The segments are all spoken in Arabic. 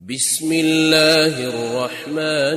بسم الله الرحمن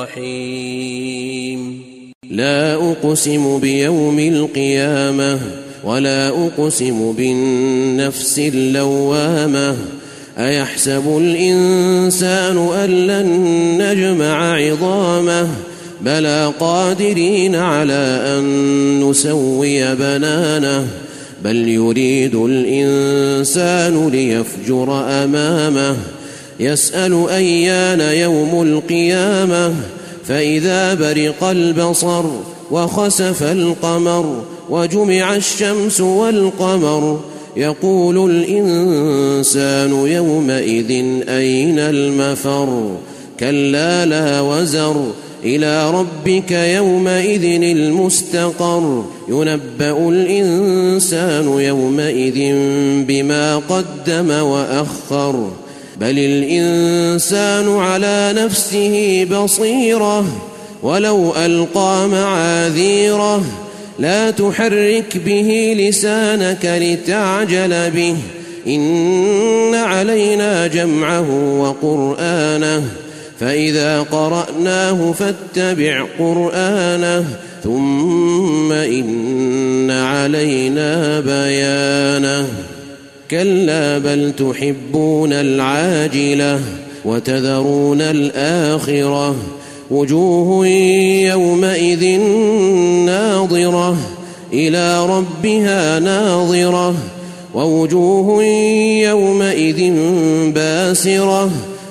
الرحيم لا أقسم بيوم القيامة ولا أقسم بالنفس اللوامة أيحسب الإنسان أن لن نجمع عظامه بلى قادرين على أن نسوي بنانه بل يريد الإنسان ليفجر أمامه يسأل أيان يوم القيامة فإذا برق البصر وخسف القمر وجمع الشمس والقمر يقول الإنسان يومئذ أين المفر كلا لا وزر إلى ربك يومئذ المستقر ينبأ الإنسان يومئذ بما قدم وأخر بل الإنسان على نفسه بصيرة ولو ألقى معاذيره لا تحرك به لسانك لتعجل به إن علينا جمعه وقرآنه فإذا قرأناه فاتبع قرآنه ثم إن علينا بيانه كلا بل تحبون العاجلة وتذرون الآخرة وجوه يومئذ ناظرة إلى ربها ناظرة ووجوه يومئذ باسرة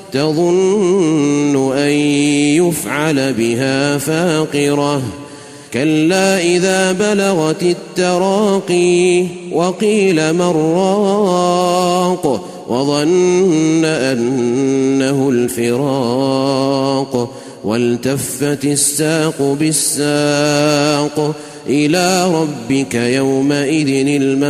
تظن أن يفعل بها فاقرة كلا إذا بلغت التراقي وقيل من راق وظن أنه الفراق والتفت الساق بالساق إلى ربك يومئذ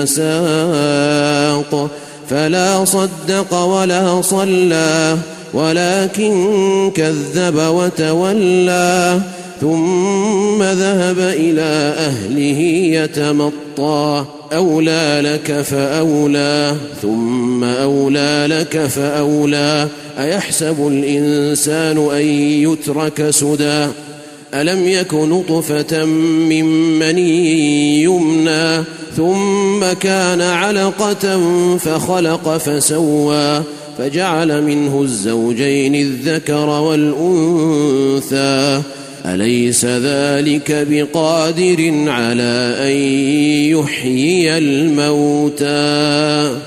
المساق فلا صدق ولا صلى ولكن كذب وتولى ثم ذهب إلى أهله يتمطى أولى لك فأولى ثم أولى لك فأولى أيحسب الإنسان أن يترك سدى ألم يك نطفة من مني يمنى ثم كان علقة فخلق فسوى فجعل منه الزوجين الذكر والأنثى أليس ذلك بقادر على أن يحيي الموتى